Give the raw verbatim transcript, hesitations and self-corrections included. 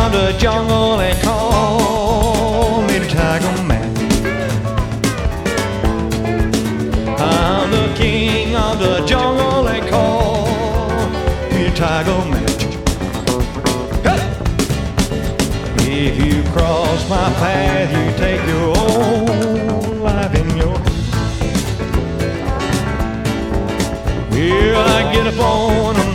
of the jungle, they call me the Tiger Man. I'm the king of the jungle, they call me the Tiger Man. If you cross my path, you take your own life in your hands. Well, I get up on